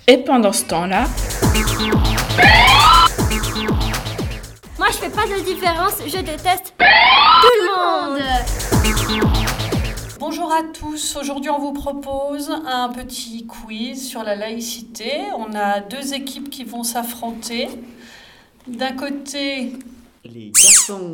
Et pendant ce temps-là, moi je fais pas de différence, je déteste tout le monde. Bonjour à tous, aujourd'hui on vous propose un petit quiz sur la laïcité. On a deux équipes qui vont s'affronter. D'un côté, les garçons.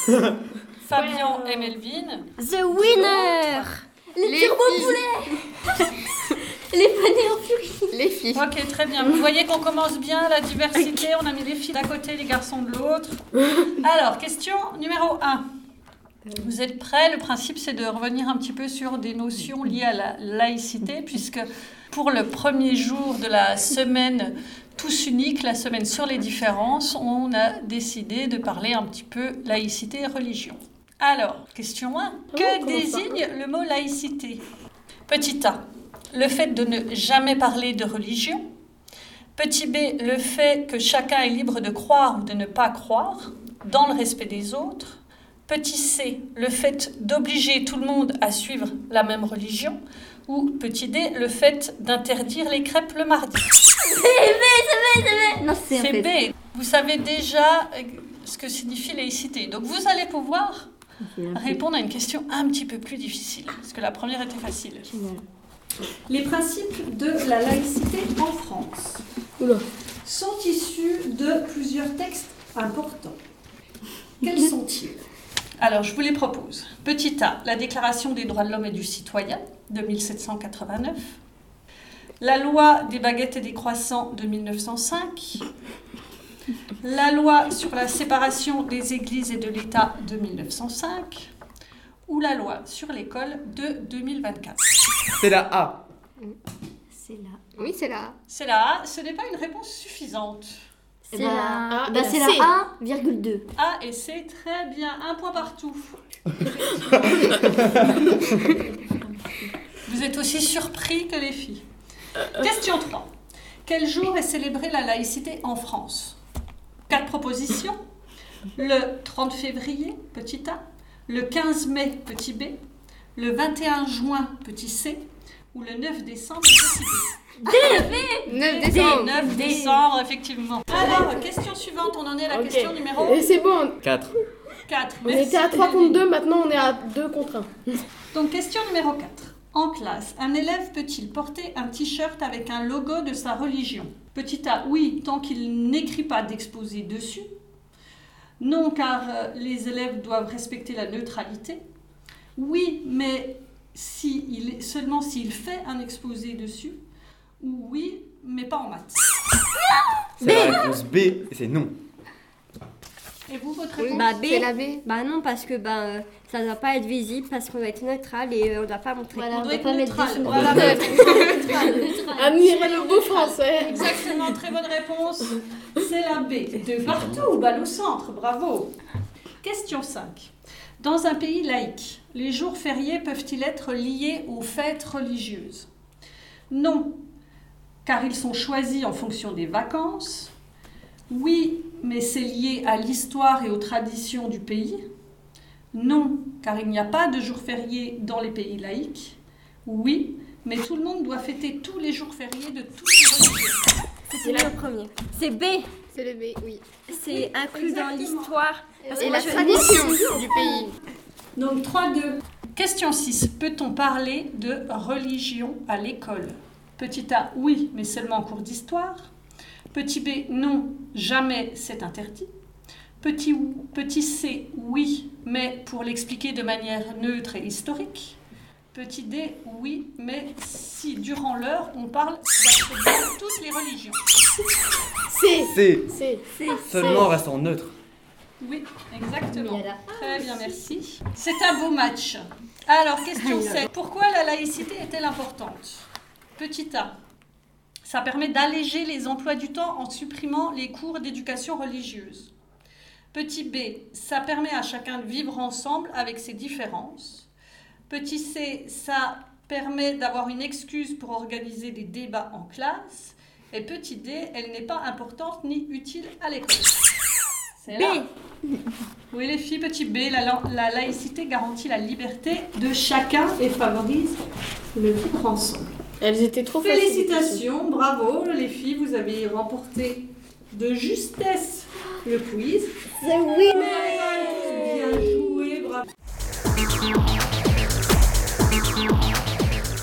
Fabien et Melvin. The winner. Les turbo-poulets. Les panés en furie. Les filles. Ok, très bien. Vous voyez qu'on commence bien, la diversité. On a mis les filles d'un côté, les garçons de l'autre. Alors, question numéro 1. Vous êtes prêts? Le principe, c'est de revenir un petit peu sur des notions liées à la laïcité, puisque pour le premier jour de la semaine tous unique, la semaine sur les différences, on a décidé de parler un petit peu laïcité et religion. Alors, question 1. Que désigne le mot laïcité? Petit A. Le fait de ne jamais parler de religion. Petit B. Le fait que chacun est libre de croire ou de ne pas croire, dans le respect des autres. Petit C. Le fait d'obliger tout le monde à suivre la même religion. Ou petit D. Le fait d'interdire les crêpes le mardi. C'est B. Non, c'est B. Vous savez déjà ce que signifie laïcité. Donc vous allez pouvoir répondre à une question un petit peu plus difficile, parce que la première était facile. Les principes de la laïcité en France sont issus de plusieurs textes importants. Quels sont-ils? Alors, je vous les propose. Petit A, la Déclaration des droits de l'homme et du citoyen de 1789. La loi des baguettes et des croissants de 1905. La loi sur la séparation des églises et de l'État de 1905. Ou la loi sur l'école de 2024. C'est la A. C'est là. Oui, c'est la A. C'est la A. Ce n'est pas une réponse suffisante. C'est la A. C'est la A,2. A et C, très bien. Un point partout. Vous êtes aussi surpris que les filles. Question 3. Quel jour est célébrée la laïcité en France? 4 propositions. Le 30 février, petit a. Le 15 mai, petit b. Le 21 juin, petit c. Ou le 9 décembre, petit b. 9 décembre, effectivement. Alors, question suivante, on en est à la question numéro Et c'est bon. 4. 4. On était à 3 contre 2, maintenant on est à 2 contre 1. Donc, question numéro 4. En classe, un élève peut-il porter un t-shirt avec un logo de sa religion? Petit a, oui, tant qu'il n'écrit pas d'exposé dessus. Non, car les élèves doivent respecter la neutralité. Oui, mais seulement s'il fait un exposé dessus. Ou oui, mais pas en maths. C'est la réponse B et c'est non. Et vous, votre réponse? Bah B. C'est la B. Bah non, parce que ça ne doit pas être visible, parce qu'on doit être neutral et on ne doit pas montrer. On doit être pas neutral. mettre Voilà. Admirez le beau français. Exactement, très bonne réponse. C'est la B. De partout, balle au centre, bravo. Question 5. Dans un pays laïque, les jours fériés peuvent-ils être liés aux fêtes religieuses? Non, car ils sont choisis en fonction des vacances. Oui, mais c'est lié à l'histoire et aux traditions du pays. Non, car il n'y a pas de jours fériés dans les pays laïques. Oui, mais tout le monde doit fêter tous les jours fériés de toutes les religions. C'est le premier. C'est B. C'est le B, oui. C'est inclus dans l'histoire. Et la tradition du pays. Donc 3-2. Question 6. Peut-on parler de religion à l'école? Petit A, oui, mais seulement en cours d'histoire. Petit B, non, jamais, c'est interdit. Petit C, oui, mais pour l'expliquer de manière neutre et historique. Petit D, oui, mais si durant l'heure, on parle d'absolument toutes les religions. C. Seulement reste en neutre. Oui, exactement. Voilà. Très bien, merci. C'est un beau match. Alors, question 7. Pourquoi la laïcité est-elle importante? Petit A. Ça permet d'alléger les emplois du temps en supprimant les cours d'éducation religieuse. Petit B. Ça permet à chacun de vivre ensemble avec ses différences. Petit C. Ça permet d'avoir une excuse pour organiser des débats en classe. Et petit D. Elle n'est pas importante ni utile à l'école. C'est là. Oui, les filles, petit B, la laïcité garantit la liberté de chacun et favorise le vivre ensemble. Elles étaient trop faciles. Félicitations, bravo les filles, vous avez remporté de justesse le quiz. The winner. Mais